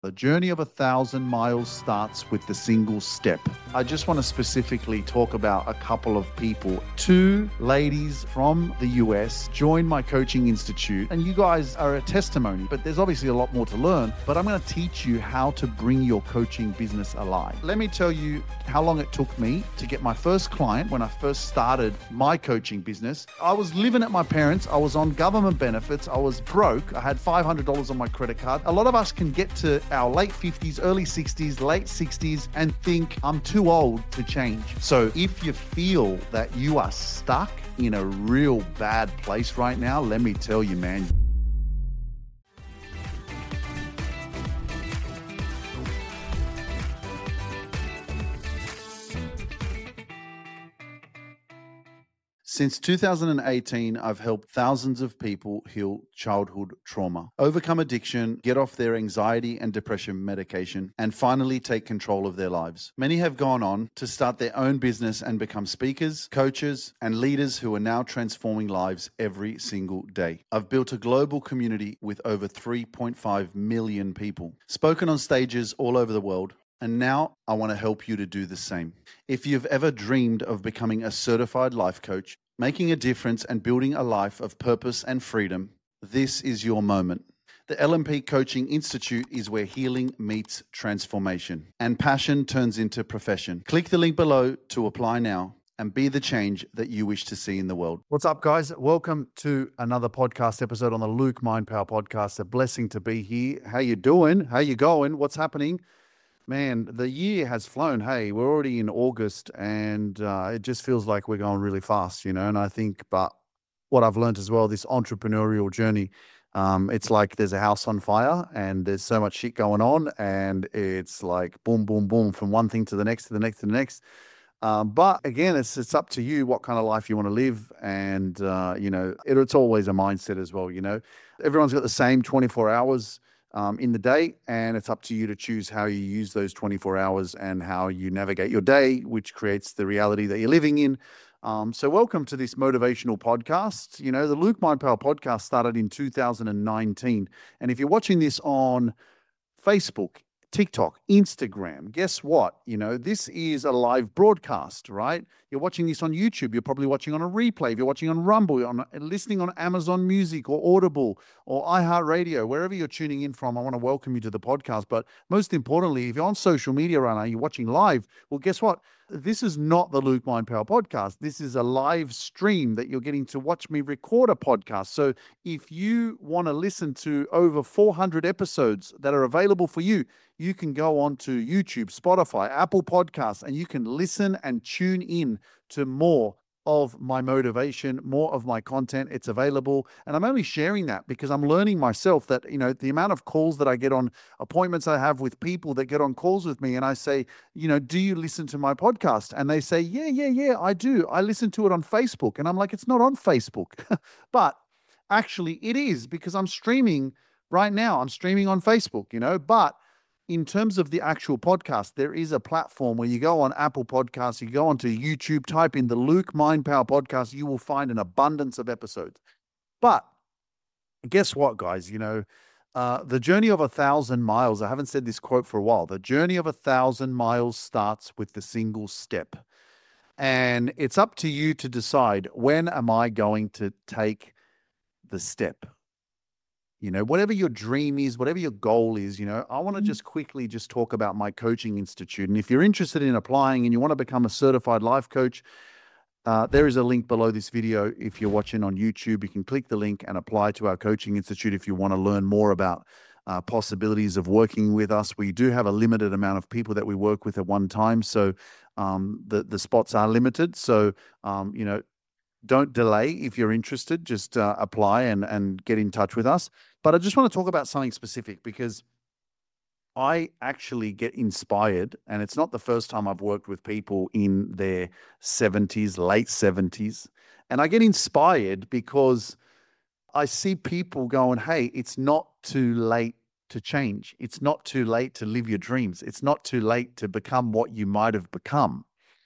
The journey of 1,000 miles starts with the single step. I just want to specifically talk about a couple of people. Two ladies from the US joined my coaching institute, and you guys are a testimony, but there's obviously a lot more to learn. But I'm going to teach you how to bring your coaching business alive. Let me tell you how long it took me to get my first client when I first started my coaching business. I was living at my parents', I was on government benefits, I was broke, I had $500 on my credit card. A lot of us can get to our late 50s, early 60s, late 60s and think I'm too old to change. So if you feel that you are stuck in a real bad place right now, let me tell you, man. Since 2018, I've helped thousands of people heal childhood trauma, overcome addiction, get off their anxiety and depression medication, and finally take control of their lives. Many have gone on to start their own business and become speakers, coaches, and leaders who are now transforming lives every single day. I've built a global community with over 3.5 million people, spoken on stages all over the world, and now I want to help you to do the same. If you've ever dreamed of becoming a certified life coach, making a difference and building a life of purpose and freedom, this is your moment. The LMP Coaching Institute is where healing meets transformation and passion turns into profession. Click the link below to apply now and be the change that you wish to see in the world. What's up, guys? Welcome to another podcast episode on the Luke Mind Power Podcast. A blessing to be here. How you doing? How you going? What's happening? Man, the year has flown. Hey, we're already in August and it just feels like we're going really fast, you know, and I think, but what I've learned as well, this entrepreneurial journey, it's like there's a house on fire and there's so much shit going on and it's like boom, boom, boom from one thing to the next, to the next, to the next. But again, it's up to you what kind of life you want to live. And, you know, it's always a mindset as well, you know. Everyone's got the same 24 hours in the day, and it's up to you to choose how you use those 24 hours and how you navigate your day, which creates the reality that you're living in. So welcome to this motivational podcast. You know, the Luke Mind Power podcast started in 2019. And if you're watching this on Facebook, TikTok, Instagram, guess what? You know, this is a live broadcast, right? You're watching this on YouTube. You're probably watching on a replay. If you're watching on Rumble, you're listening on Amazon Music or Audible or iHeartRadio, wherever you're tuning in from, I want to welcome you to the podcast. But most importantly, if you're on social media right now, you're watching live, well, guess what? This is not the Luke Mind Power podcast. This is a live stream that you're getting to watch me record a podcast. So if you want to listen to over 400 episodes that are available for you, you can go on to YouTube, Spotify, Apple Podcasts, and you can listen and tune in to more of my motivation, more of my content. It's available. And I'm only sharing that because I'm learning myself that, you know, the amount of calls that I get on appointments I have with people that get on calls with me and I say, you know, do you listen to my podcast? And they say, yeah, I do. I listen to it on Facebook. And I'm like, it's not on Facebook. But actually it is because I'm streaming right now. I'm streaming on Facebook, you know, but in terms of the actual podcast, there is a platform where you go on Apple Podcasts, you go onto YouTube, type in the Luke Mind Power Podcast, you will find an abundance of episodes. But guess what, guys? You know, the journey of 1,000 miles, I haven't said this quote for a while, the journey of 1,000 miles starts with the single step. And it's up to you to decide, when am I going to take the step? You know, whatever your dream is, whatever your goal is, you know, I want to just quickly just talk about my coaching institute. And if you're interested in applying and you want to become a certified life coach, there is a link below this video. If you're watching on YouTube, you can click the link and apply to our coaching institute if you want to learn more about possibilities of working with us. We do have a limited amount of people that we work with at one time. So the spots are limited. So, you know, don't delay. If you're interested, just apply and get in touch with us. But I just want to talk about something specific because I actually get inspired, and it's not the first time I've worked with people in their 70s, late 70s, and I get inspired because I see people going, hey, it's not too late to change. It's not too late to live your dreams. It's not too late to become what you might have become.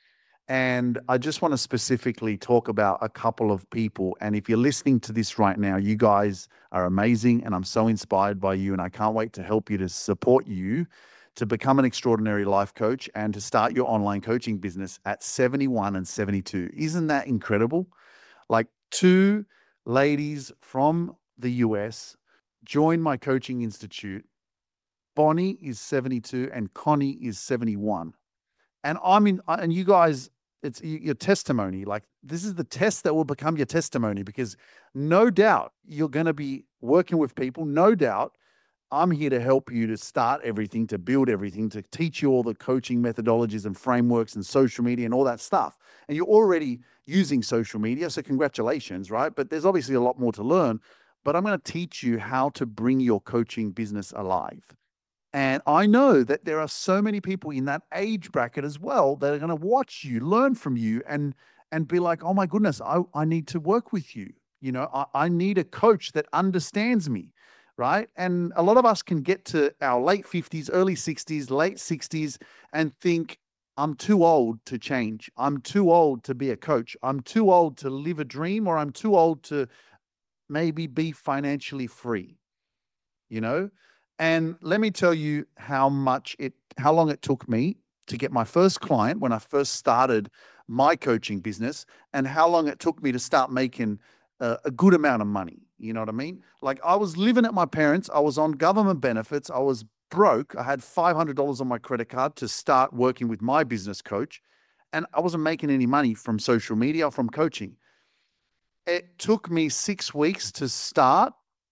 And I just want to specifically talk about a couple of people. And if you're listening to this right now, you guys are amazing. And I'm so inspired by you. And I can't wait to help you, to support you to become an extraordinary life coach and to start your online coaching business at 71 and 72. Isn't that incredible? Like, two ladies from the US joined my coaching institute. Bonnie is 72 and Connie is 71. And and you guys, it's your testimony. Like, this is the test that will become your testimony, because no doubt you're going to be working with people. No doubt I'm here to help you to start everything, to build everything, to teach you all the coaching methodologies and frameworks and social media and all that stuff. And you're already using social media, so congratulations, right? But there's obviously a lot more to learn. But I'm going to teach you how to bring your coaching business alive. And I know that there are so many people in that age bracket as well that are going to watch you, learn from you, and be like, oh my goodness, I need to work with you. I need a coach that understands me, right? And a lot of us can get to our late 50s, early 60s, late 60s and think, I'm too old to change. I'm too old to be a coach. I'm too old to live a dream, or I'm too old to maybe be financially free, you know? And let me tell you how long it took me to get my first client when I first started my coaching business, and how long it took me to start making a good amount of money. You know what I mean? Like, I was living at my parents', I was on government benefits, I was broke, I had $500 on my credit card to start working with my business coach, and I wasn't making any money from social media or from coaching. It took me 6 weeks to start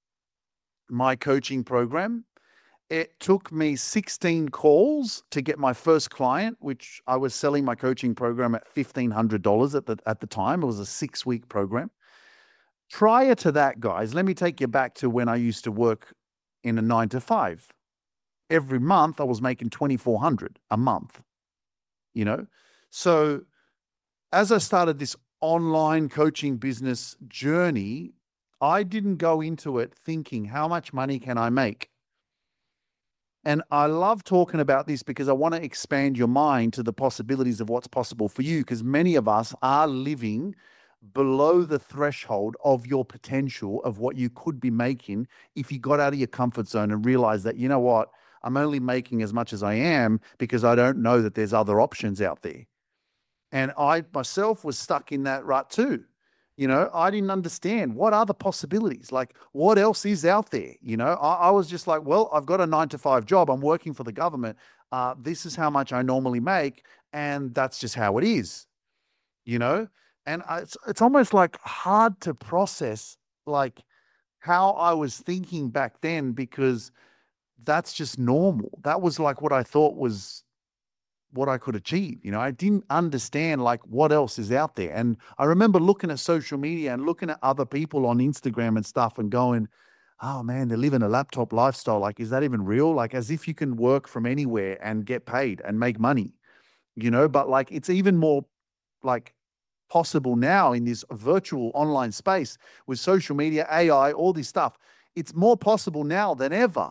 my coaching program. It took me 16 calls to get my first client, which I was selling my coaching program at $1,500 at the time. It was a 6-week program. Prior to that, guys, let me take you back to when I used to work in a 9 to 5. Every month I was making $2,400 a month, So as I started this online coaching business journey, I didn't go into it thinking, how much money can I make? And I love talking about this because I want to expand your mind to the possibilities of what's possible for you, because many of us are living below the threshold of your potential of what you could be making if you got out of your comfort zone and realized that, you know what, I'm only making as much as I am because I don't know that there's other options out there. And I myself was stuck in that rut too. I didn't understand what are the possibilities, like what else is out there. I was just like, well, I've got a 9 to 5 job. I'm working for the government. This is how much I normally make. And that's just how it is, and it's almost like hard to process, like how I was thinking back then, because that's just normal. That was like what I thought was what I could achieve. I didn't understand like what else is out there. And I remember looking at social media and looking at other people on Instagram and stuff and going, oh man, they're living a laptop lifestyle. Like, is that even real? Like, as if you can work from anywhere and get paid and make money, but like, it's even more like possible now in this virtual online space with social media, AI, all this stuff. It's more possible now than ever,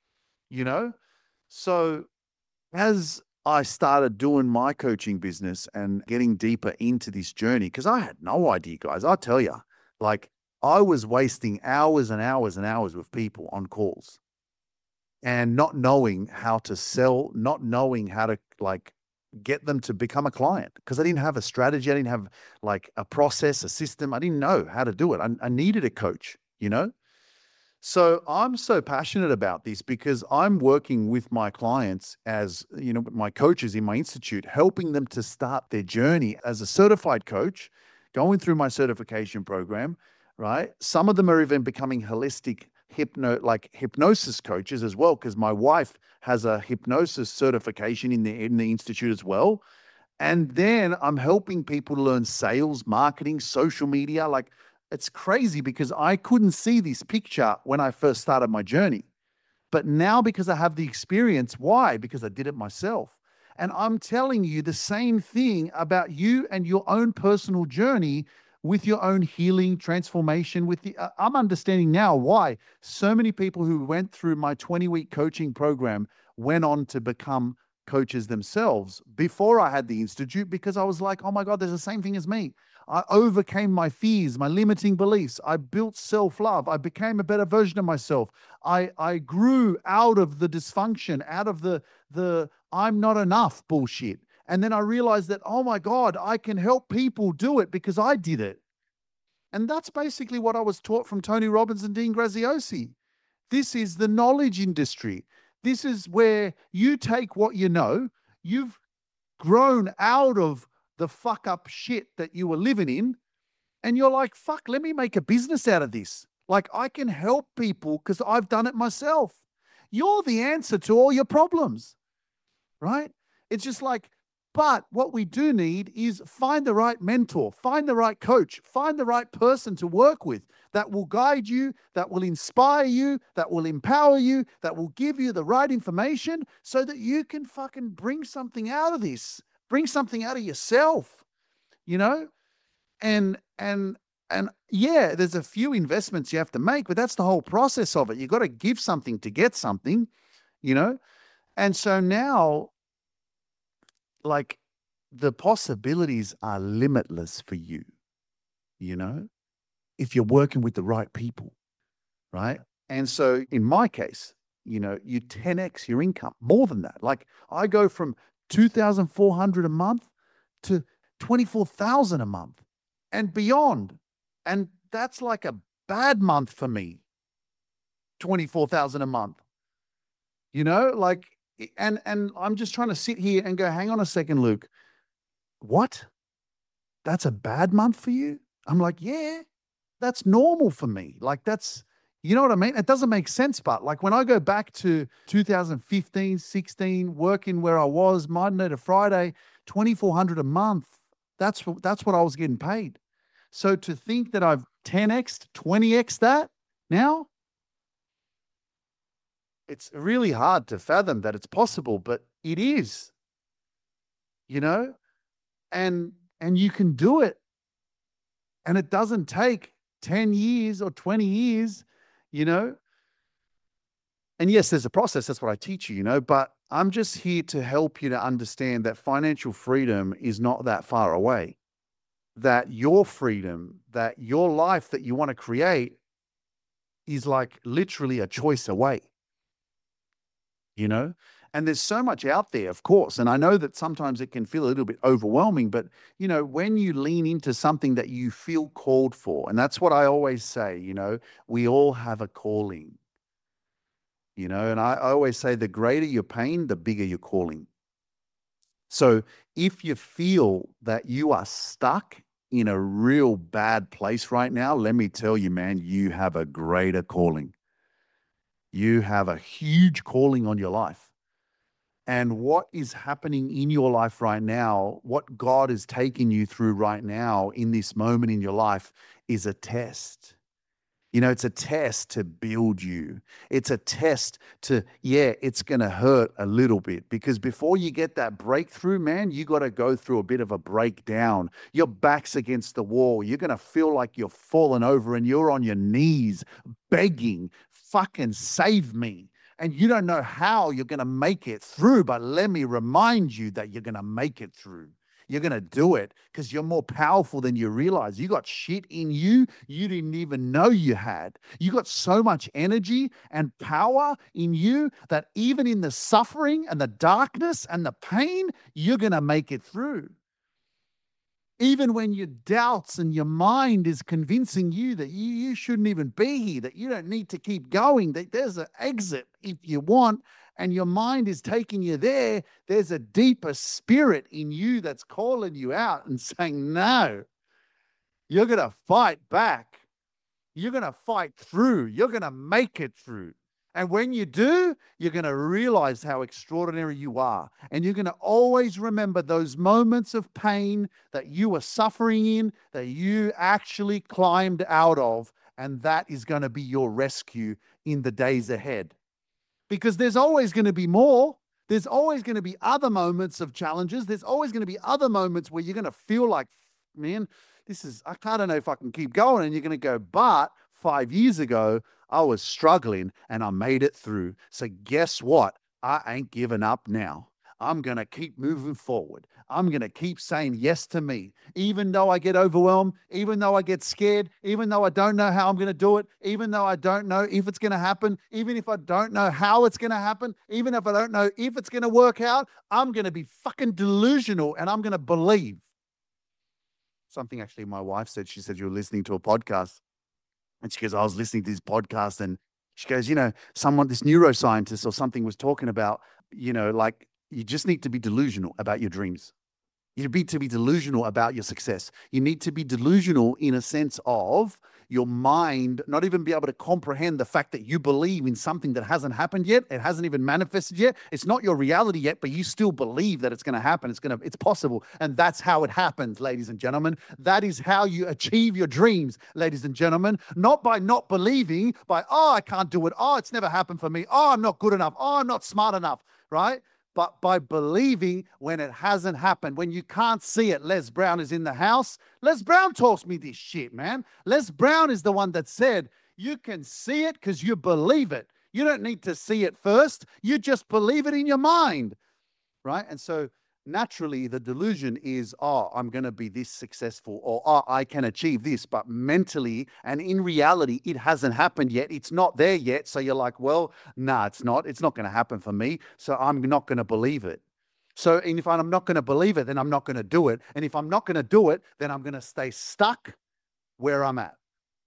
So as I started doing my coaching business and getting deeper into this journey, because I had no idea, guys. I tell you, like, I was wasting hours and hours and hours with people on calls and not knowing how to sell, not knowing how to like get them to become a client, because I didn't have a strategy. I didn't have like a process, a system. I didn't know how to do it. I needed a coach, So I'm so passionate about this because I'm working with my clients as, my coaches in my institute, helping them to start their journey as a certified coach, going through my certification program, right? Some of them are even becoming holistic hypnosis coaches as well, because my wife has a hypnosis certification in the institute as well. And then I'm helping people to learn sales, marketing, social media. Like, it's crazy because I couldn't see this picture when I first started my journey. But now, because I have the experience, why? Because I did it myself. And I'm telling you the same thing about you and your own personal journey with your own healing, transformation. I'm understanding now why so many people who went through my 20-week coaching program went on to become coaches themselves before I had the institute, because I was like, oh my God, there's the same thing as me. I overcame my fears, my limiting beliefs. I built self-love. I became a better version of myself. I grew out of the dysfunction, out of the I'm not enough bullshit. And then I realized that, oh my God, I can help people do it because I did it. And that's basically what I was taught from Tony Robbins and Dean Graziosi. This is the knowledge industry. This is where you take what you know, you've grown out of the fuck up shit that you were living in, and you're like, fuck, let me make a business out of this. Like, I can help people because I've done it myself. You're the answer to all your problems, right? It's just like, but what we do need is find the right mentor, find the right coach, find the right person to work with that will guide you, that will inspire you, that will empower you, that will give you the right information so that you can fucking bring something out of this, bring something out of yourself, you know? And yeah, there's a few investments you have to make, but that's the whole process of it. You got to give something to get something, you know? And so now, like, the possibilities are limitless for you, you know, if you're working with the right people, right? And so in my case, you know, you 10x your income, more than that. Like, I go from 2,400 a month to 24,000 a month and beyond. And that's like a bad month for me, 24,000 a month, you know, like, and I'm just trying to sit here and go, hang on a second, Luke, what? That's a bad month for you? I'm like, yeah, that's normal for me. Like, that's, you know what I mean? It doesn't make sense, but like when I go back to 2015, 16, working where I was Monday to Friday, 2,400 a month, that's what I was getting paid. So to think that I've 10x, 20x that now, it's really hard to fathom that it's possible, but it is, you know, and you can do it. And it doesn't take 10 years or 20 years, you know. And yes, there's a process. That's what I teach you, you know, but I'm just here to help you to understand that financial freedom is not that far away. That your freedom, that your life that you want to create is like literally a choice away, you know? And there's so much out there, of course. And I know that sometimes it can feel a little bit overwhelming, but you know, when you lean into something that you feel called for, and that's what I always say, you know, we all have a calling, you know, and I always say the greater your pain, the bigger your calling. So if you feel that you are stuck in a real bad place right now, let me tell you, man, you have a greater calling. You have a huge calling on your life. And what is happening in your life right now, what God is taking you through right now in this moment in your life is a test. You know, it's a test to build you. It's a test to, yeah, it's going to hurt a little bit because before you get that breakthrough, man, you got to go through a bit of a breakdown. Your back's against the wall. You're going to feel like you're falling over and you're on your knees begging, fucking save me. And you don't know how you're going to make it through, but let me remind you that you're going to make it through. You're going to do it because you're more powerful than you realize. You got shit in you you didn't even know you had. You got so much energy and power in you that even in the suffering and the darkness and the pain, you're going to make it through. Even when your doubts and your mind is convincing you that you shouldn't even be here, that you don't need to keep going, that there's an exit if you want, and your mind is taking you there, there's a deeper spirit in you that's calling you out and saying, no, you're going to fight back. You're going to fight through. You're going to make it through. And when you do, you're going to realize how extraordinary you are. And you're going to always remember those moments of pain that you were suffering in, that you actually climbed out of. And that is going to be your rescue in the days ahead. Because there's always going to be more. There's always going to be other moments of challenges. There's always going to be other moments where you're going to feel like, man, I don't know if I can keep going. And you're going to go, but 5 years ago, I was struggling and I made it through. So guess what? I ain't giving up now. I'm going to keep moving forward. I'm going to keep saying yes to me, even though I get overwhelmed, even though I get scared, even though I don't know how I'm going to do it, even though I don't know if it's going to happen, even if I don't know how it's going to happen, even if I don't know if it's going to work out, I'm going to be fucking delusional and I'm going to believe. Something actually my wife said, she said, you were listening to a podcast. And she goes, I was listening to this podcast and she goes, someone, this neuroscientist or something was talking about, like you just need to be delusional about your dreams. You need to be delusional about your success. You need to be delusional in a sense of your mind not even be able to comprehend the fact that you believe in something that hasn't happened yet. It hasn't even manifested yet. It's not your reality yet, but you still believe that it's going to happen. It's possible. And that's how it happens, ladies and gentlemen. That is how you achieve your dreams, ladies and gentlemen. Not by not believing, by, I can't do it. Oh, it's never happened for me. Oh, I'm not good enough. Oh, I'm not smart enough, right? But by believing when it hasn't happened, when you can't see it. Les Brown is in the house. Les Brown taught me this shit, man. Les Brown is the one that said, you can see it because you believe it. You don't need to see it first. You just believe it in your mind, right? And so naturally, the delusion is, I'm going to be this successful, or I can achieve this. But mentally and in reality, it hasn't happened yet. It's not there yet. So you're like, well, nah, it's not. It's not going to happen for me. So I'm not going to believe it. So if I'm not going to believe it, then I'm not going to do it. And if I'm not going to do it, then I'm going to stay stuck where I'm at.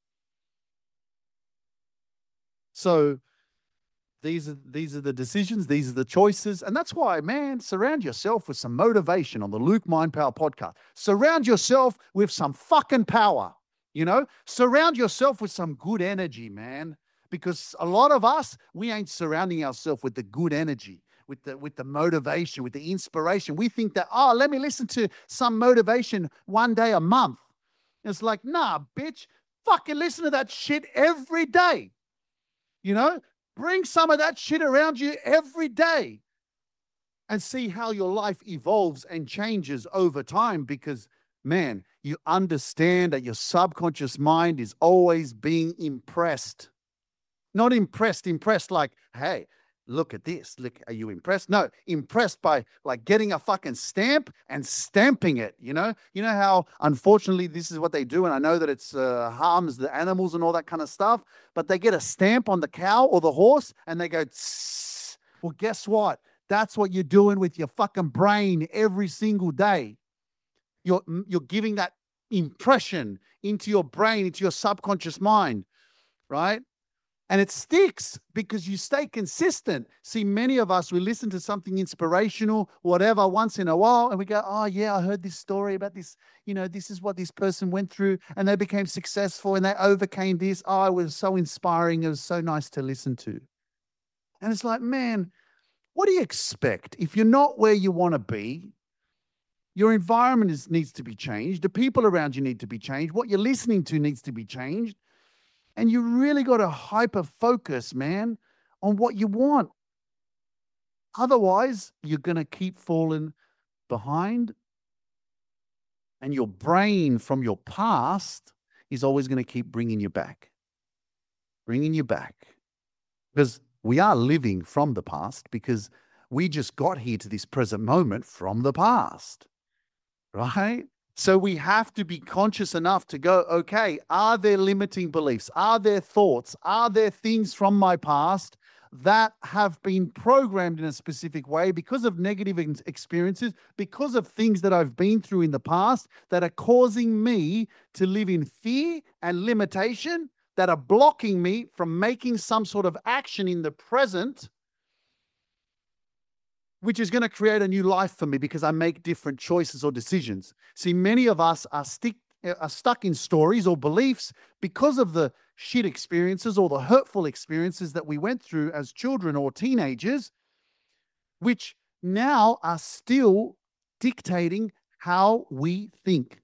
So these are the decisions, these are the choices. And that's why, man, surround yourself with some motivation on the Luke Mind Power podcast. Surround yourself with some fucking power, Surround yourself with some good energy, man. Because a lot of us, we ain't surrounding ourselves with the good energy, with the motivation, with the inspiration. We think that, let me listen to some motivation one day a month. It's like, nah, bitch, fucking listen to that shit every day. Bring some of that shit around you every day and see how your life evolves and changes over time because, man, you understand that your subconscious mind is always being impressed. Not impressed like, hey, look at this. Look, are you impressed? No, impressed by like getting a fucking stamp and stamping it, You know how, unfortunately, this is what they do. And I know that it's harms the animals and all that kind of stuff, but they get a stamp on the cow or the horse and they go, tss. Well, guess what? That's what you're doing with your fucking brain every single day. You're giving that impression into your brain, into your subconscious mind, right? And it sticks because you stay consistent. See, many of us, we listen to something inspirational, whatever, once in a while, and we go, oh, yeah, I heard this story about this. This is what this person went through, and they became successful, and they overcame this. Oh, it was so inspiring. It was so nice to listen to. And it's like, man, what do you expect? If you're not where you want to be, your environment needs to be changed. The people around you need to be changed. What you're listening to needs to be changed. And you really got to hyper focus, man, on what you want. Otherwise, you're going to keep falling behind. And your brain from your past is always going to keep bringing you back. Because we are living from the past because we just got here to this present moment from the past, right? So we have to be conscious enough to go, okay, are there limiting beliefs? Are there thoughts? Are there things from my past that have been programmed in a specific way because of negative experiences, because of things that I've been through in the past that are causing me to live in fear and limitation, that are blocking me from making some sort of action in the present, which is going to create a new life for me because I make different choices or decisions. See, many of us are stuck in stories or beliefs because of the shit experiences or the hurtful experiences that we went through as children or teenagers, which now are still dictating how we think.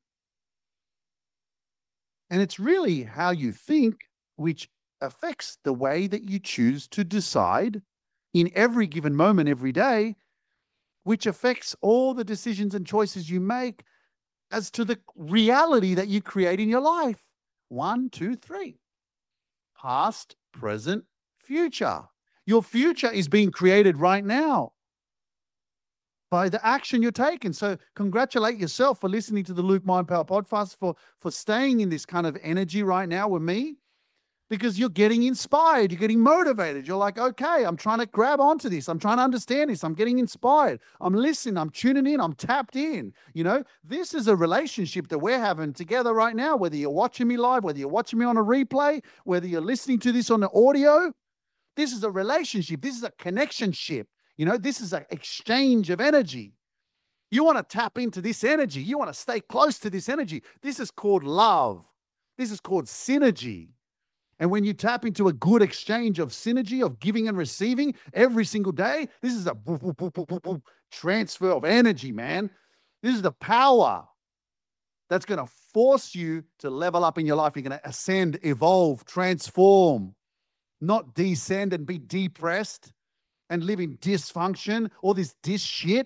And it's really how you think which affects the way that you choose to decide in every given moment, every day, which affects all the decisions and choices you make as to the reality that you create in your life. 1, 2, 3. Past, present, future. Your future is being created right now. by the action you're taking. So congratulate yourself for listening to the Luke Mind Power podcast, for staying in this kind of energy right now with me, because you're getting inspired, you're getting motivated. You're like, okay, I'm trying to grab onto this. I'm trying to understand this. I'm getting inspired. I'm listening. I'm tuning in. I'm tapped in. You know, this is a relationship that we're having together right now, whether you're watching me live, whether you're watching me on a replay, whether you're listening to this on the audio. This is a relationship. This is a connection-ship. You know, this is an exchange of energy. You want to tap into this energy. You want to stay close to this energy. This is called love. This is called synergy. And when you tap into a good exchange of synergy, of giving and receiving every single day, this is a transfer of energy, man. This is the power that's going to force you to level up in your life. You're going to ascend, evolve, transform, not descend and be depressed and live in dysfunction, all this shit,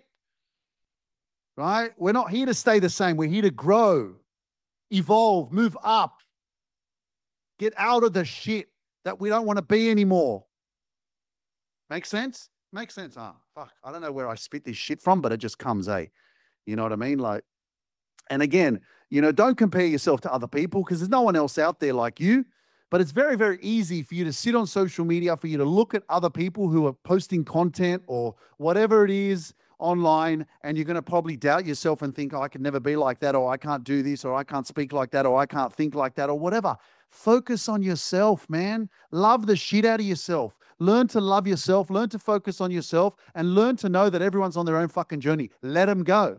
right? We're not here to stay the same. We're here to grow, evolve, move up. Get out of the shit that we don't want to be anymore. Make sense? Makes sense. Ah, fuck. I don't know where I spit this shit from, but it just comes, eh? You know what I mean? Like, and again, you know, don't compare yourself to other people because there's no one else out there like you. But it's very, very easy for you to sit on social media, for you to look at other people who are posting content or whatever it is online, and you're going to probably doubt yourself and think, oh, I could never be like that, or I can't do this, or I can't speak like that, or I can't think like that, or whatever. Focus on yourself, man. Love the shit out of yourself. Learn to love yourself. Learn to focus on yourself and learn to know that everyone's on their own fucking journey. Let them go.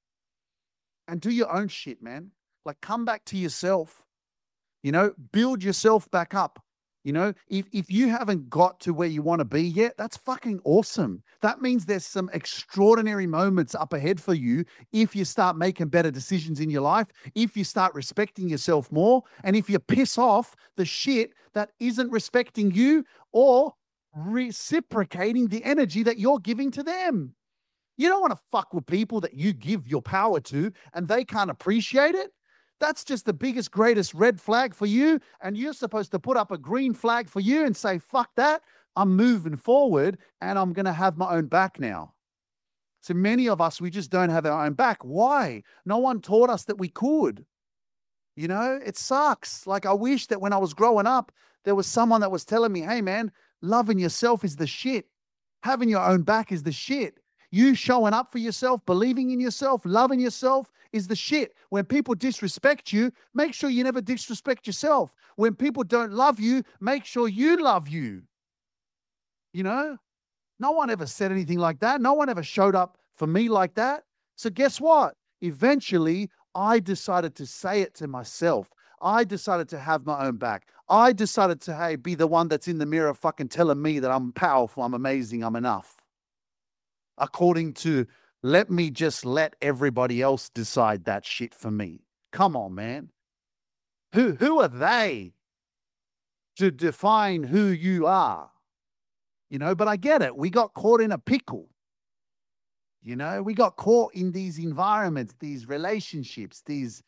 And do your own shit, man. Like, come back to yourself. You know, build yourself back up. You know, if you haven't got to where you want to be yet, that's fucking awesome. That means there's some extraordinary moments up ahead for you if you start making better decisions in your life, if you start respecting yourself more, and if you piss off the shit that isn't respecting you or reciprocating the energy that you're giving to them. You don't want to fuck with people that you give your power to and they can't appreciate it. That's just the biggest, greatest red flag for you. And you're supposed to put up a green flag for you and say, fuck that. I'm moving forward and I'm going to have my own back now. So many of us, we just don't have our own back. Why? No one taught us that we could. You know, it sucks. Like, I wish that when I was growing up, there was someone that was telling me, hey, man, loving yourself is the shit. Having your own back is the shit. You showing up for yourself, believing in yourself, loving yourself is the shit. When people disrespect you, make sure you never disrespect yourself. When people don't love you, make sure you love you. You know, no one ever said anything like that. No one ever showed up for me like that. So guess what? Eventually, I decided to say it to myself. I decided to have my own back. I decided to, hey, be the one that's in the mirror fucking telling me that I'm powerful, I'm amazing, I'm enough. According to, let me just let everybody else decide that shit for me. Come on, man. Who are they to define who you are? You know, but I get it. We got caught in a pickle. You know, we got caught in these environments, these relationships, these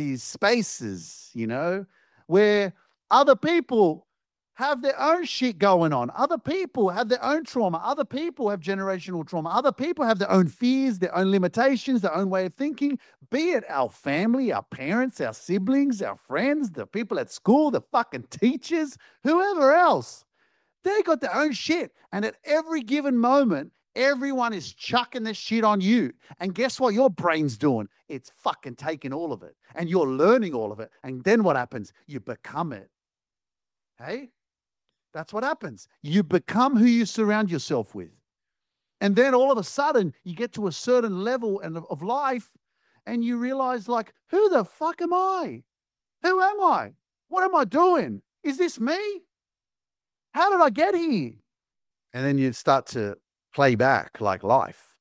spaces, you know, where other people have their own shit going on. Other people have their own trauma. Other people have generational trauma. Other people have their own fears, their own limitations, their own way of thinking, be it our family, our parents, our siblings, our friends, the people at school, the fucking teachers, whoever else. They got their own shit. And at every given moment, everyone is chucking this shit on you. And guess what your brain's doing? It's fucking taking all of it. And you're learning all of it. And then what happens? You become it. Hey? That's what happens. You become who you surround yourself with. And then all of a sudden, you get to a certain level of life and you realize, like, who the fuck am I? Who am I? What am I doing? Is this me? How did I get here? And then you start to play back like life.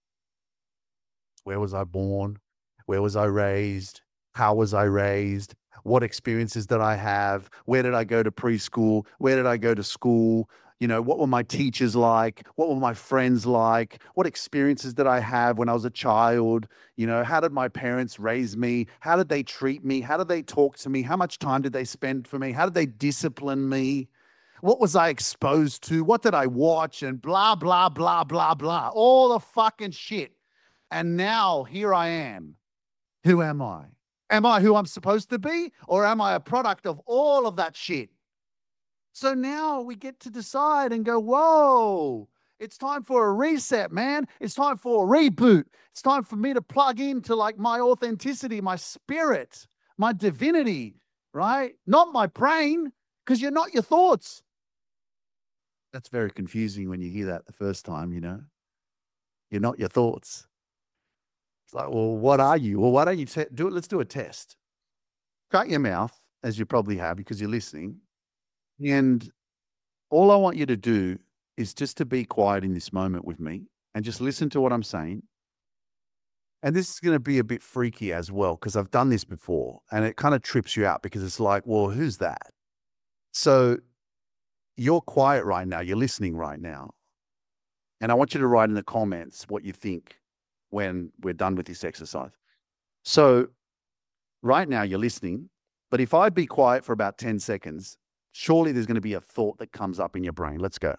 Where was I born? Where was I raised? How was I raised? What experiences did I have? Where did I go to preschool? Where did I go to school? You know, what were my teachers like? What were my friends like? What experiences did I have when I was a child? You know, how did my parents raise me? How did they treat me? How did they talk to me? How much time did they spend for me? How did they discipline me? What was I exposed to? What did I watch? And blah, blah, blah, blah, blah. All the fucking shit. And now here I am. Who am I? Am I who I'm supposed to be? Or am I a product of all of that shit? So now we get to decide and go, whoa, it's time for a reset, man. It's time for a reboot. It's time for me to plug into like my authenticity, my spirit, my divinity, right? Not my brain, because you're not your thoughts. That's very confusing when you hear that the first time, you know? You're not your thoughts. It's like, well, what are you? Well, why don't you do it? Let's do a test. Shut your mouth, as you probably have because you're listening. And all I want you to do is just to be quiet in this moment with me and just listen to what I'm saying. And this is going to be a bit freaky as well, because I've done this before and it kind of trips you out because it's like, well, who's that? So you're quiet right now. You're listening right now. And I want you to write in the comments what you think when we're done with this exercise. So right now you're listening, but if I be quiet for about 10 seconds, surely there's going to be a thought that comes up in your brain. Let's go.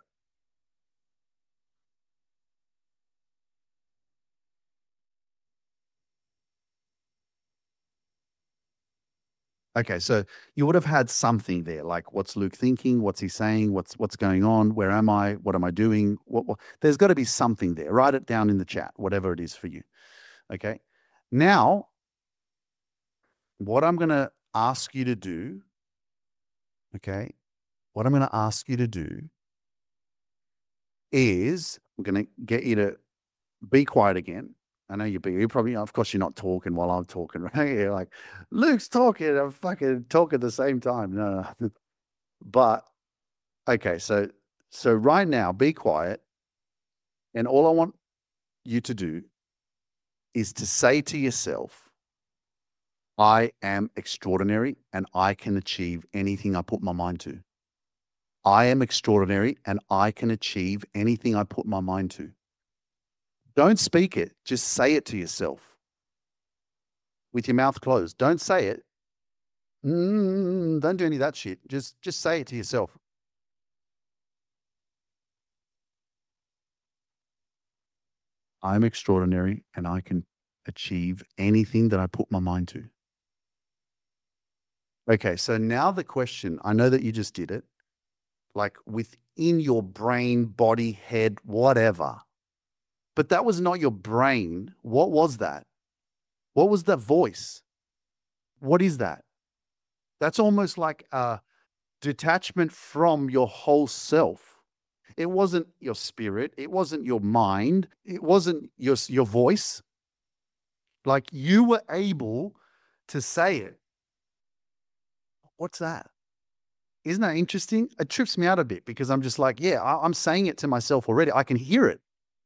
Okay, so you would have had something there, like what's Luke thinking? What's he saying? What's going on? Where am I? What am I doing? There's got to be something there. Write it down in the chat, whatever it is for you. Okay. Now, what I'm going to ask you to do, okay, what I'm going to ask you to do is I'm going to get you to be quiet again. I know you're probably, of course, you're not talking while I'm talking, right? You're like, Luke's talking, I'm fucking talking at the same time. No. But, okay, so right now, be quiet. And all I want you to do is to say to yourself, I am extraordinary and I can achieve anything I put my mind to. I am extraordinary and I can achieve anything I put my mind to. Don't speak it. Just say it to yourself with your mouth closed. Don't say it. Don't do any of that shit. Just say it to yourself. I'm extraordinary and I can achieve anything that I put my mind to. Okay, so now the question, I know that you just did it, like within your brain, body, head, whatever. But that was not your brain. What was that? What was that voice? What is that? That's almost like a detachment from your whole self. It wasn't your spirit. It wasn't your mind. It wasn't your voice. Like you were able to say it. What's that? Isn't that interesting? It trips me out a bit because I'm just like, yeah, I'm saying it to myself already. I can hear it.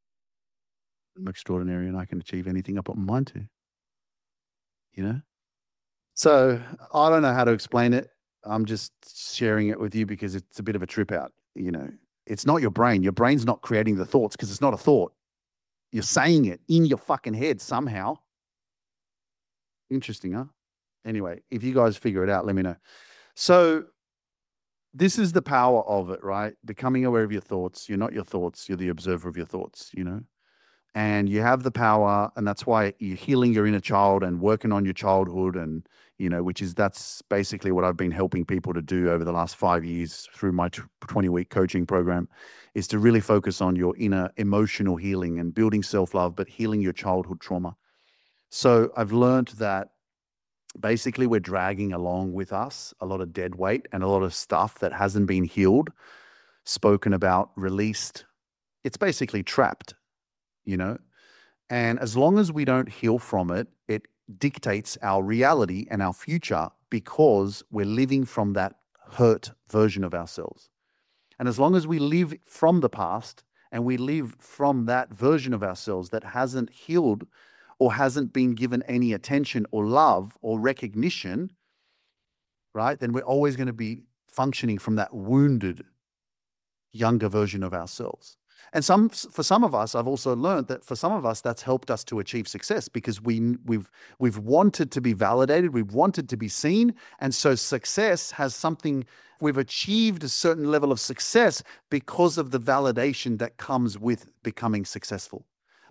I'm extraordinary and I can achieve anything I put my mind to. You know? So I don't know how to explain it. I'm just sharing it with you because it's a bit of a trip out. You know, it's not your brain. Your brain's not creating the thoughts because it's not a thought. You're saying it in your fucking head somehow. Interesting, huh? Anyway, if you guys figure it out, let me know. So this is the power of it, right? Becoming aware of your thoughts. You're not your thoughts. You're the observer of your thoughts, you know? And you have the power, and that's why you're healing your inner child and working on your childhood, and you know, that's basically what I've been helping people to do over the last 5 years through my 20-week coaching program, is to really focus on your inner emotional healing and building self-love, but healing your childhood trauma. So I've learned that basically we're dragging along with us a lot of dead weight and a lot of stuff that hasn't been healed, spoken about, released. It's basically trapped. You know, and as long as we don't heal from it, it dictates our reality and our future because we're living from that hurt version of ourselves. And as long as we live from the past and we live from that version of ourselves that hasn't healed or hasn't been given any attention or love or recognition, right, then we're always going to be functioning from that wounded younger version of ourselves. And for some of us, I've also learned that for some of us, that's helped us to achieve success because we've wanted to be validated, we've wanted to be seen, and so success has something. We've achieved a certain level of success because of the validation that comes with becoming successful.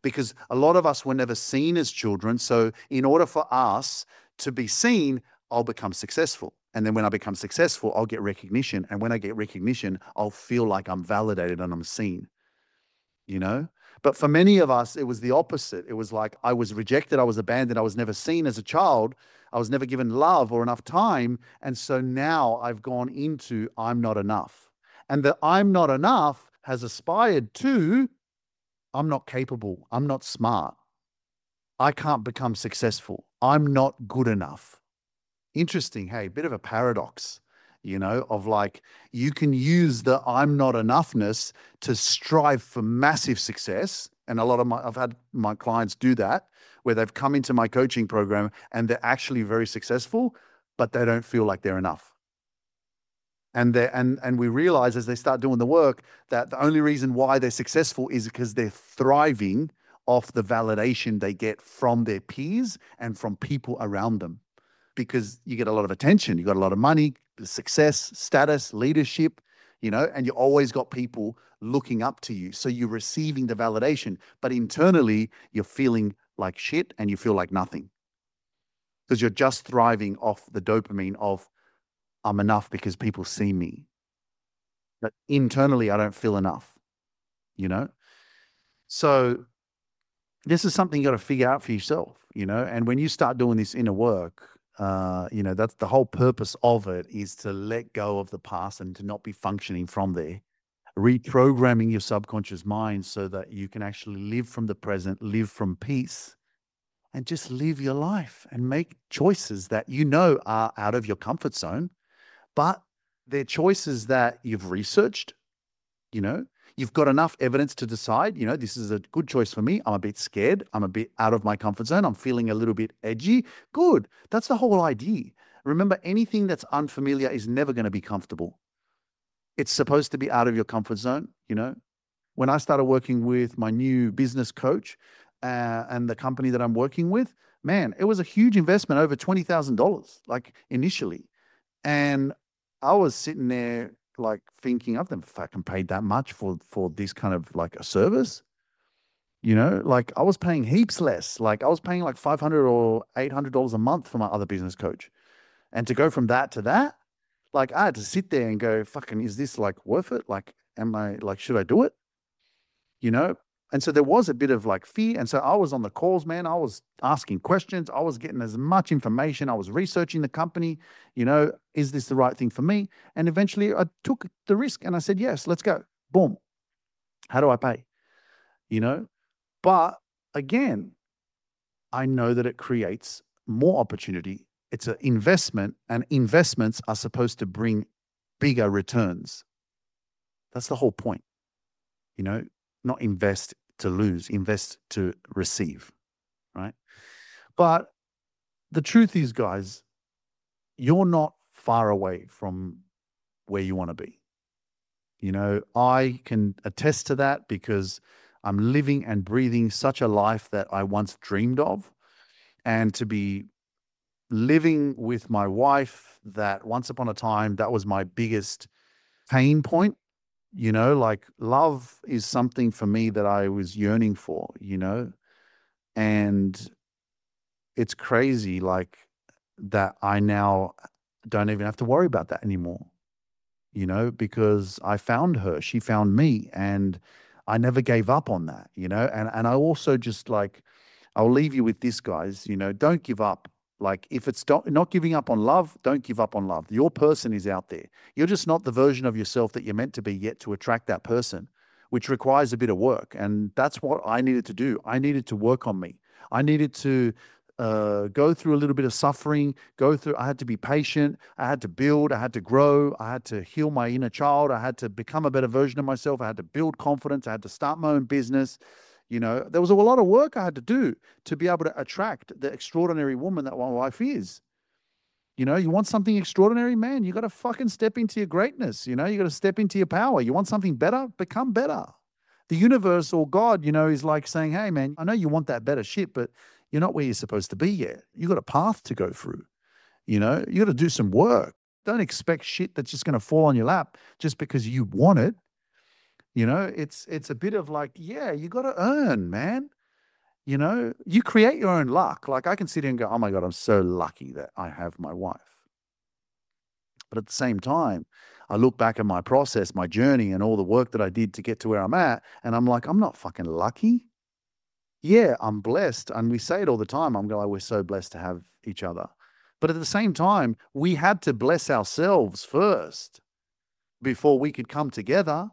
because a lot of us were never seen as children. So in order for us to be seen, I'll become successful. And then when I become successful, I'll get recognition. And when I get recognition, I'll feel like I'm validated and I'm seen, you know? But for many of us, it was the opposite. It was like I was rejected, I was abandoned, I was never seen as a child, I was never given love or enough time. And so now I've gone into I'm not enough. And the I'm not enough has aspired to I'm not capable, I'm not smart, I can't become successful, I'm not good enough. Interesting, hey, bit of a paradox, of like you can use the I'm not enoughness to strive for massive success. And I've had my clients do that, where they've come into my coaching program and they're actually very successful, but they don't feel like they're enough. And we realize as they start doing the work that the only reason why they're successful is because they're thriving off the validation they get from their peers and from people around them. Because you get a lot of attention, you got a lot of money, success, status, leadership, and you always got people looking up to you. So you're receiving the validation, but internally you're feeling like shit and you feel like nothing. Because you're just thriving off the dopamine of I'm enough because people see me. But internally I don't feel enough, So this is something you got to figure out for yourself, and when you start doing this inner work, that's the whole purpose of it, is to let go of the past and to not be functioning from there, reprogramming your subconscious mind so that you can actually live from the present, live from peace, and just live your life and make choices that are out of your comfort zone, but they're choices that you've researched, You've got enough evidence to decide, this is a good choice for me. I'm a bit scared. I'm a bit out of my comfort zone. I'm feeling a little bit edgy. Good. That's the whole idea. Remember, anything that's unfamiliar is never going to be comfortable. It's supposed to be out of your comfort zone, When I started working with my new business coach and the company that I'm working with, man, it was a huge investment, over $20,000, like initially. And I was sitting there like thinking, I've never fucking paid that much for this kind of like a service, like I was paying heaps less. Like I was paying like $500 or $800 a month for my other business coach. And to go from that to that, like I had to sit there and go, fucking, is this like worth it? Like, should I do it? And so there was a bit of like fear. And so I was on the calls, man. I was asking questions. I was getting as much information. I was researching the company, is this the right thing for me? And eventually I took the risk and I said, yes, let's go. Boom. How do I pay? But again, I know that it creates more opportunity. It's an investment, and investments are supposed to bring bigger returns. That's the whole point, not invest to lose, invest to receive, right? But the truth is, guys, you're not far away from where you want to be. I can attest to that because I'm living and breathing such a life that I once dreamed of, and to be living with my wife that once upon a time, that was my biggest pain point. Like love is something for me that I was yearning for, and it's crazy like that I now don't even have to worry about that anymore, because I found her, she found me, and I never gave up on that, and I also just like, I'll leave you with this, guys, don't give up. Like if it's not giving up on love, don't give up on love. Your person is out there. You're just not the version of yourself that you're meant to be yet to attract that person, which requires a bit of work. And that's what I needed to do. I needed to work on me. I needed to go through a little bit of suffering, I had to be patient. I had to build, I had to grow. I had to heal my inner child. I had to become a better version of myself. I had to build confidence. I had to start my own business. There was a lot of work I had to do to be able to attract the extraordinary woman that my wife is. You want something extraordinary, man, you got to fucking step into your greatness. You got to step into your power. You want something better, become better. The universe or God, is like saying, hey, man, I know you want that better shit, but you're not where you're supposed to be yet. You got a path to go through. You got to do some work. Don't expect shit that's just going to fall on your lap just because you want it. It's a bit of like, yeah, you got to earn, man. You know, you create your own luck. Like I can sit here and go, oh my God, I'm so lucky that I have my wife. But at the same time, I look back at my process, my journey, and all the work that I did to get to where I'm at. And I'm like, I'm not fucking lucky. Yeah, I'm blessed. And we say it all the time. I'm going, we're so blessed to have each other. But at the same time, we had to bless ourselves first before we could come together.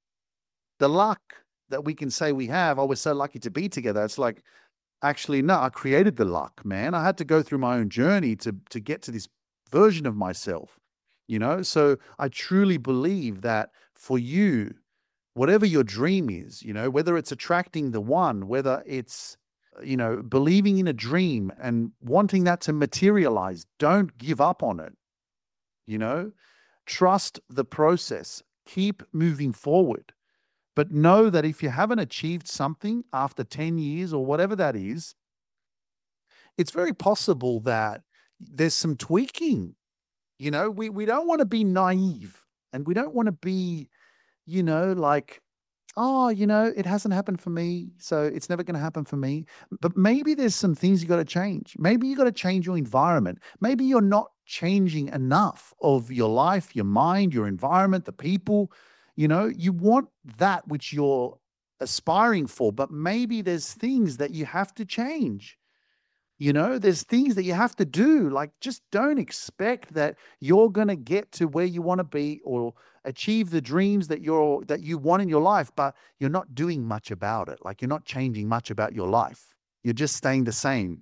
The luck that we can say we have, oh, we're so lucky to be together. It's like, actually, no, I created the luck, man. I had to go through my own journey to get to this version of myself, you know? So I truly believe that for you, whatever your dream is, you know, whether it's attracting the one, whether it's, you know, believing in a dream and wanting that to materialize, don't give up on it, you know? Trust the process. Keep moving forward. But know that if you haven't achieved something after 10 years or whatever that is, it's very possible that there's some tweaking. You know, we don't want to be naive and we don't want to be, you know, like, oh, you know, it hasn't happened for me, so it's never going to happen for me. But maybe there's some things you got to change. Maybe you got to change your environment. Maybe you're not changing enough of your life, your mind, your environment, the people. You know, you want that which you're aspiring for, but maybe there's things that you have to change. You know, there's things that you have to do. Like, just don't expect that you're going to get to where you want to be or achieve the dreams that you want in your life, but you're not doing much about it. Like, you're not changing much about your life. You're just staying the same,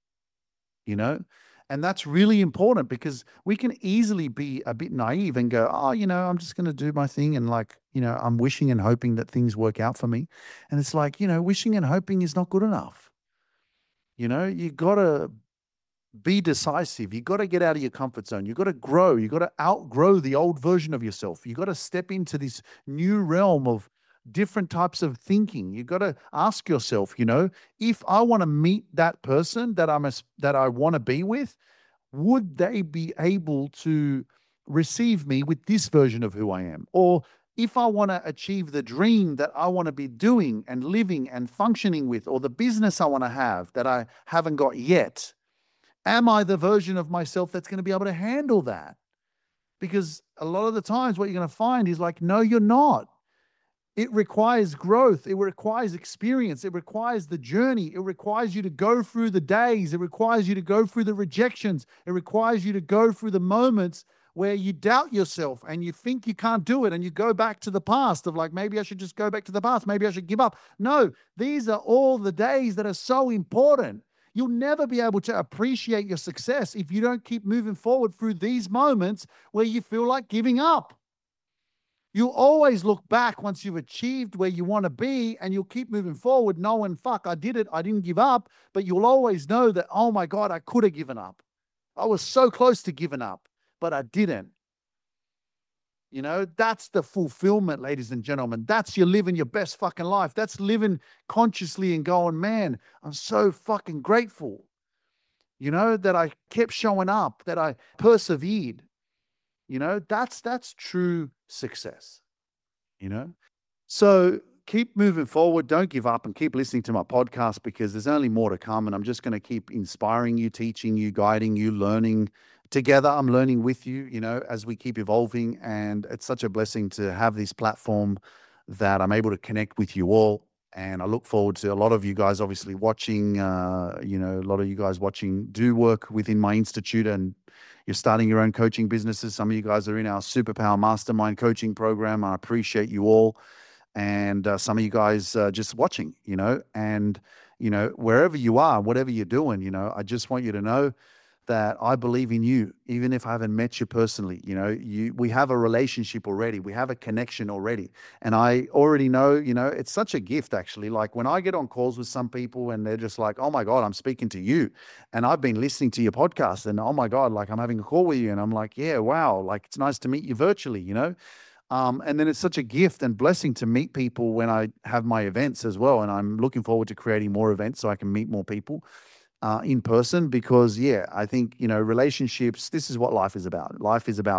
you know? And that's really important because we can easily be a bit naive and go, oh, you know, I'm just going to do my thing. And like, you know, I'm wishing and hoping that things work out for me. And it's like, you know, wishing and hoping is not good enough. You know, you got to be decisive. You got to get out of your comfort zone. You got to grow. You got to outgrow the old version of yourself. You got to step into this new realm of different types of thinking. You got to ask yourself, you know, if I want to meet that person that I want to be with, would they be able to receive me with this version of who I am? Or if I want to achieve the dream that I want to be doing and living and functioning with, or the business I want to have that I haven't got yet, am I the version of myself that's going to be able to handle that? Because a lot of the times what you're going to find is like, no, you're not. It requires growth. It requires experience. It requires the journey. It requires you to go through the days. It requires you to go through the rejections. It requires you to go through the moments where you doubt yourself and you think you can't do it and you go back to the past of like, maybe I should just go back to the past. Maybe I should give up. No, these are all the days that are so important. You'll never be able to appreciate your success if you don't keep moving forward through these moments where you feel like giving up. You'll always look back once you've achieved where you want to be and you'll keep moving forward knowing, fuck, I did it. I didn't give up. But you'll always know that, oh my God, I could have given up. I was so close to giving up, but I didn't. You know, that's the fulfillment, ladies and gentlemen. That's you living your best fucking life. That's living consciously and going, man, I'm so fucking grateful, you know, that I kept showing up, that I persevered. You know, that's true success, you know? So keep moving forward. Don't give up and keep listening to my podcast because there's only more to come. And I'm just going to keep inspiring you, teaching you, guiding you, learning together. I'm learning with you, you know, as we keep evolving. And it's such a blessing to have this platform that I'm able to connect with you all. And I look forward to a lot of you guys obviously watching, you know, a lot of you guys watching do work within my institute and you're starting your own coaching businesses. Some of you guys are in our Superpower Mastermind coaching program. I appreciate you all. And some of you guys just watching, you know, and, you know, wherever you are, whatever you're doing, you know, I just want you to know that I believe in you, even if I haven't met you personally. You know, we have a relationship already. We have a connection already. And I already know, you know, it's such a gift actually. Like when I get on calls with some people and they're just like, oh my God, I'm speaking to you. And I've been listening to your podcast and oh my God, like I'm having a call with you. And I'm like, yeah, wow. Like it's nice to meet you virtually, you know? And then it's such a gift and blessing to meet people when I have my events as well. And I'm looking forward to creating more events so I can meet more people in person because, yeah, I think, you know, relationships, this is what life is about. Life is about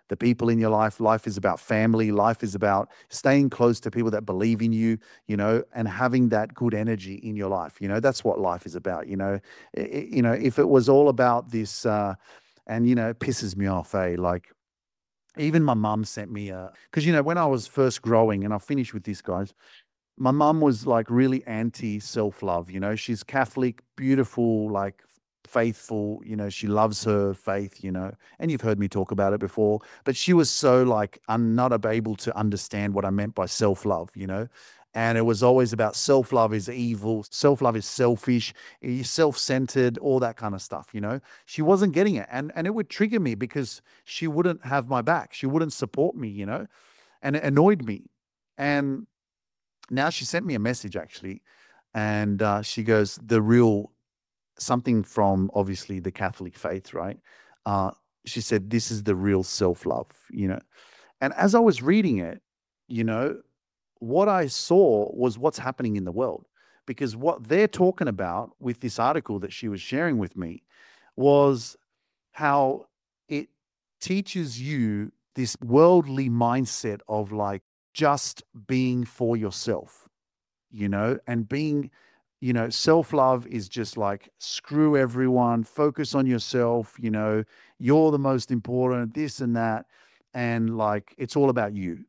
the people in your life. Life is about family. Life is about staying close to people that believe in you, and having that good energy in your life. That's what life is about. If it was all about this, and it pisses me off, like even my mum sent me because when I was first growing, and I'll finish with this, guys. My mum was like really anti self-love. She's Catholic, beautiful, like faithful. She loves her faith. And you've heard me talk about it before. But she was so like not able to understand what I meant by self-love. And it was always about self-love is evil, self-love is selfish, self-centered, all that kind of stuff. She wasn't getting it, and it would trigger me because she wouldn't have my back. She wouldn't support me. And it annoyed me. And now she sent me a message actually, and she goes, something from obviously the Catholic faith, right? She said, this is the real self-love, And as I was reading it, what I saw was what's happening in the world, because what they're talking about with this article that she was sharing with me was how it teaches you this worldly mindset of like just being for yourself, and being, self-love is just like screw everyone, focus on yourself, you're the most important, this and that. And like, it's all about you,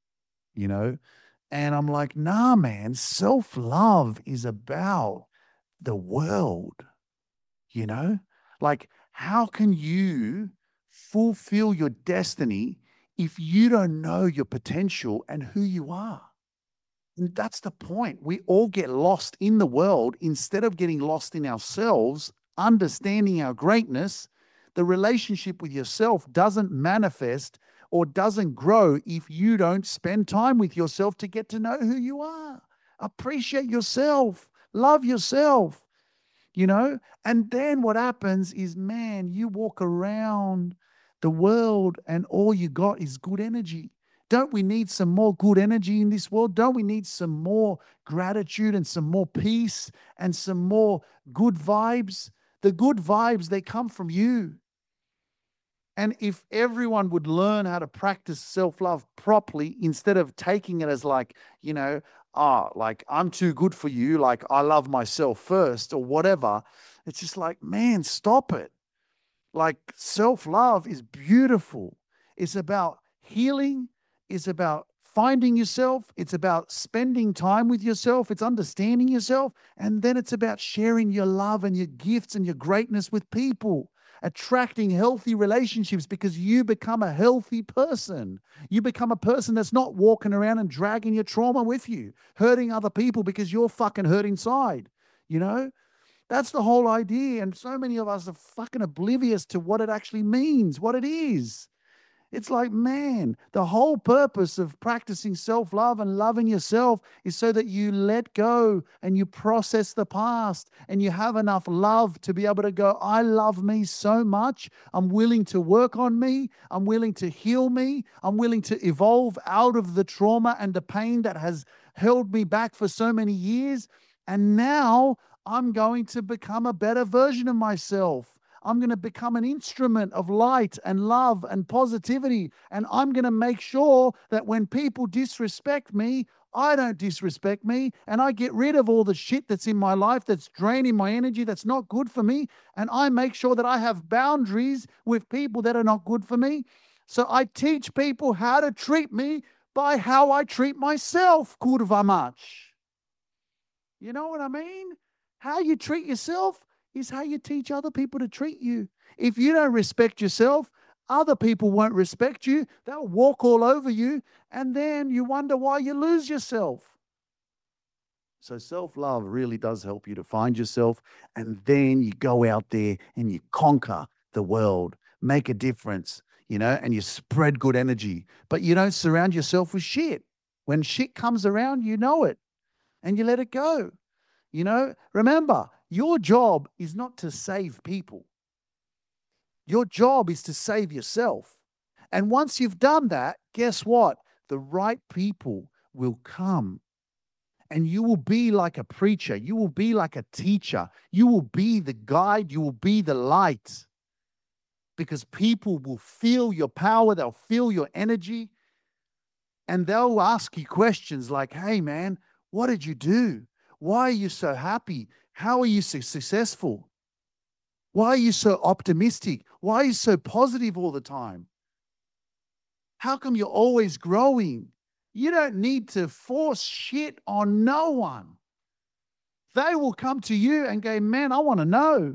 and I'm like, nah, man, self-love is about the world, like how can you fulfill your destiny if you don't know your potential and who you are? And that's the point. We all get lost in the world instead of getting lost in ourselves, understanding our greatness. The relationship with yourself doesn't manifest or doesn't grow if you don't spend time with yourself to get to know who you are. Appreciate yourself, love yourself, and then what happens is, man, you walk around the world and all you got is good energy. Don't we need some more good energy in this world? Don't we need some more gratitude and some more peace and some more good vibes? The good vibes, they come from you. And if everyone would learn how to practice self-love properly instead of taking it as like, like I'm too good for you, like I love myself first or whatever, it's just like, man, stop it. Like self-love is beautiful. It's about healing. It's about finding yourself. It's about spending time with yourself. It's understanding yourself. And then it's about sharing your love and your gifts and your greatness with people, attracting healthy relationships because you become a healthy person. You become a person that's not walking around and dragging your trauma with you, hurting other people because you're fucking hurt inside, That's the whole idea. And so many of us are fucking oblivious to what it actually means, what it is. It's like, man, the whole purpose of practicing self-love and loving yourself is so that you let go and you process the past and you have enough love to be able to go, I love me so much. I'm willing to work on me. I'm willing to heal me. I'm willing to evolve out of the trauma and the pain that has held me back for so many years. And now I'm going to become a better version of myself. I'm going to become an instrument of light and love and positivity. And I'm going to make sure that when people disrespect me, I don't disrespect me. And I get rid of all the shit that's in my life that's draining my energy, that's not good for me. And I make sure that I have boundaries with people that are not good for me. So I teach people how to treat me by how I treat myself, kurva mać. You know what I mean? How you treat yourself is how you teach other people to treat you. If you don't respect yourself, other people won't respect you. They'll walk all over you, and then you wonder why you lose yourself. So self-love really does help you to find yourself, and then you go out there and you conquer the world, make a difference, and you spread good energy. But you don't surround yourself with shit. When shit comes around, you know it, and you let it go. Remember, your job is not to save people. Your job is to save yourself. And once you've done that, guess what? The right people will come. And you will be like a preacher. You will be like a teacher. You will be the guide. You will be the light. because people will feel your power, they'll feel your energy, and they'll ask you questions like, hey, man, what did you do? Why are you so happy? How are you so successful? Why are you so optimistic? Why are you so positive all the time? How come you're always growing? You don't need to force shit on no one. They will come to you and go, man, I want to know.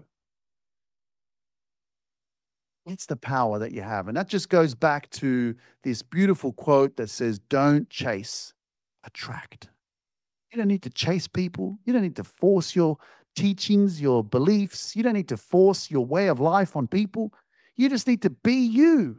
It's the power that you have. And that just goes back to this beautiful quote that says, don't chase, attract. You don't need to chase people. You don't need to force your teachings, your beliefs. You don't need to force your way of life on people. You just need to be you.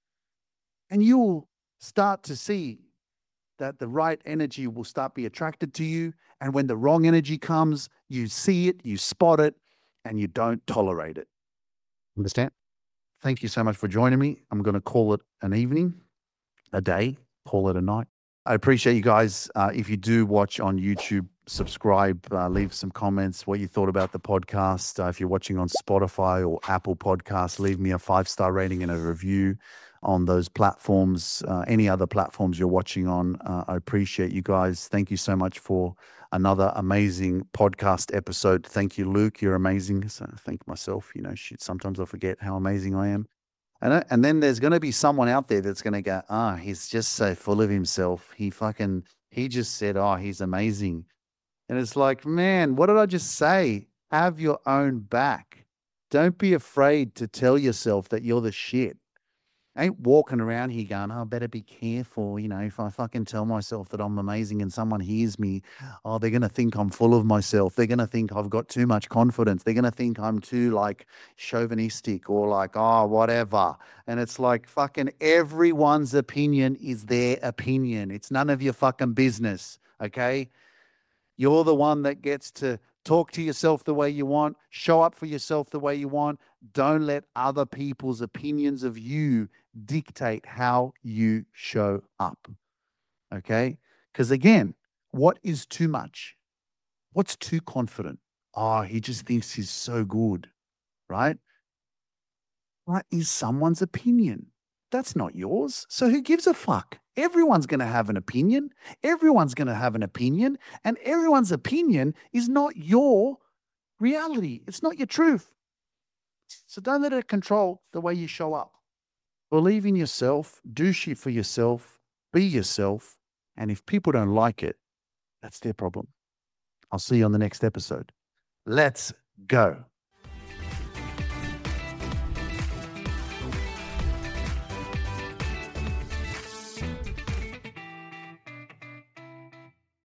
And you will start to see that the right energy will start be attracted to you. And when the wrong energy comes, you see it, you spot it, and you don't tolerate it. Understand? Thank you so much for joining me. I'm going to call it an evening, a day, call it a night. I appreciate you guys. If you do watch on YouTube, subscribe, leave some comments, what you thought about the podcast. If you're watching on Spotify or Apple Podcasts, leave me a 5-star rating and a review on those platforms. Any other platforms you're watching on, I appreciate you guys. Thank you so much for another amazing podcast episode. Thank you, Luke. You're amazing. So thank myself. Shit, sometimes I forget how amazing I am. And then there's going to be someone out there that's going to go, he's just so full of himself. He just said, he's amazing. And it's like, man, what did I just say? Have your own back. Don't be afraid to tell yourself that you're the shit. Ain't walking around here going, I better be careful. If I fucking tell myself that I'm amazing and someone hears me, they're going to think I'm full of myself. They're going to think I've got too much confidence. They're going to think I'm too chauvinistic or whatever. And it's like fucking everyone's opinion is their opinion. It's none of your fucking business. Okay. You're the one that gets to talk to yourself the way you want, show up for yourself the way you want. Don't let other people's opinions of you dictate how you show up. Okay? Because again, what is too much? What's too confident? He just thinks he's so good, right? That is someone's opinion. That's not yours. So who gives a fuck? Everyone's going to have an opinion. Everyone's going to have an opinion. And everyone's opinion is not your reality. It's not your truth. So don't let it control the way you show up. Believe in yourself. Do shit for yourself. Be yourself. And if people don't like it, that's their problem. I'll see you on the next episode. Let's go.